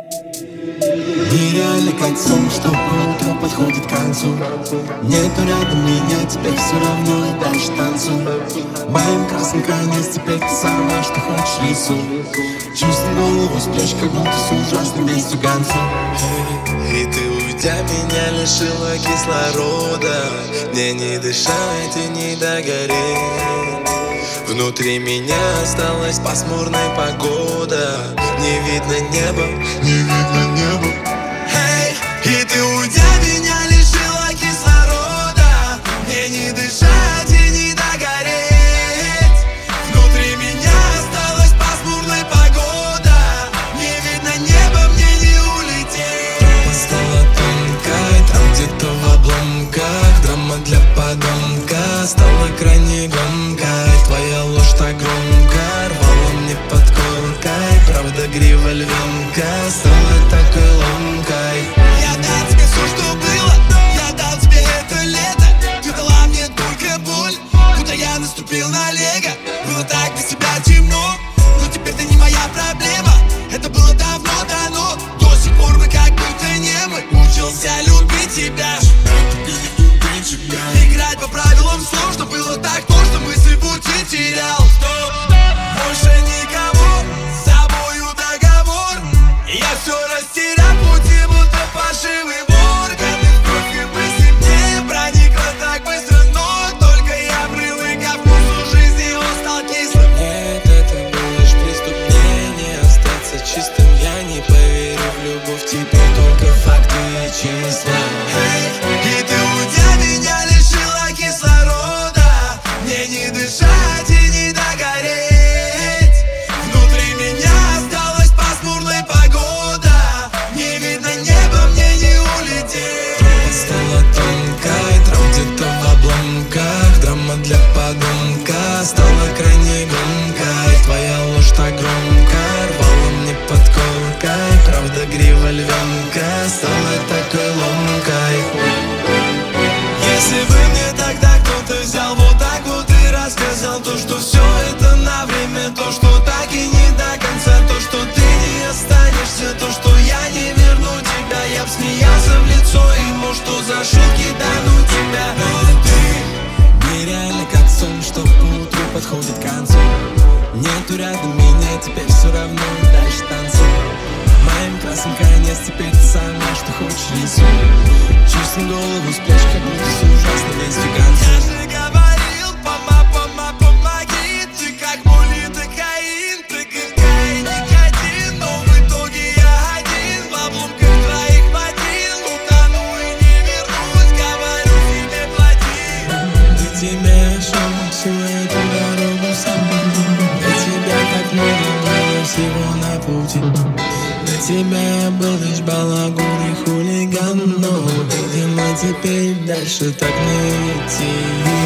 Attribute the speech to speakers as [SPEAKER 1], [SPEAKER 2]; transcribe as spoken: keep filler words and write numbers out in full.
[SPEAKER 1] Нереально как сон, что утро подходит к концу. Нету рядом меня, теперь все равно и дальше танцуй. В моем красном конец, теперь ты сама, что хочешь рисуй. Чувствую голову с плеч, как будто с ужасным вестью гонцу.
[SPEAKER 2] И ты, уйдя, меня лишила кислорода. Мне не дышать и не догореть. Внутри меня осталась пасмурная погода. Не видно неба, не видно неба. Эй, и ты, уйдя, меня лишила кислорода. Мне не дышать и не догореть. Внутри меня осталась пасмурная погода. Не видно неба, мне не улететь. Тропа стала тонкой, там где-то в обломках. Драма для подонка стала крайне громкой. Твоя ложь так громко рвала мне под коркой. Правда, грива львенка стала такой ломкой. Я дал тебе все, что было, я дал тебе это лето. Ты дала мне только боль, будто я наступил на лего. Было так без тебя темно, но теперь ты не моя проблема. Это было давно дано, до сих пор мы как будто не мы. Учился любить тебя, играть по правилам слов, что было так то, что мысли в пути терял. Больше никого, с собою договор. Я все растерял в пути, будто паршивый вор. Годы в кровь и мысли мне проникло так быстро, но только я привык ко вкусу жизни, он стал кислым. Нет, это был лишь преступление, остаться чистым я не поверю в любовь. Теперь только факты и числа. И ты, уйдя, меня лишила кислорода. Мне не дышать и не догореть. Внутри меня осталась пасмурная погода. Не видно неба, мне не улететь. Тропа стала тонкой, там где-то в обломках. Драма для подонка стала крайне громкой. Твоя ложь так громко рвала мне под коркой. Правда, грива львенка стала такой ломкой. Если бы мне тогда кто-то взял вот так вот и рассказал то, что все это на время, то, что так и не до конца, то, что ты не останешься, то, что я не верну тебя, я б смеялся в лицо ему, что за шутки дану тебя. Но ты
[SPEAKER 1] Нереально как сон, что утро подходит к концу. Нету рядом меня, теперь все равно и дальше танцуй. В моем красном конец, теперь ты сама, что хочешь рисуй. Чувствую голову с плеч, как будто с ужасным вестью гонцу.
[SPEAKER 2] Я же говорил, пома, пома, помоги. Ты как молитокаин, ты как каин, никотин. Но в итоге я один в обломках твоих ботин. Утону и не вернусь, говорю тебе плати.
[SPEAKER 1] Для тебя шел всю эту дорогу сам. Для тебя так много было всего на пути. Для тебя я был лишь балагур и хулиган, но, видимо, теперь дальше так не идти.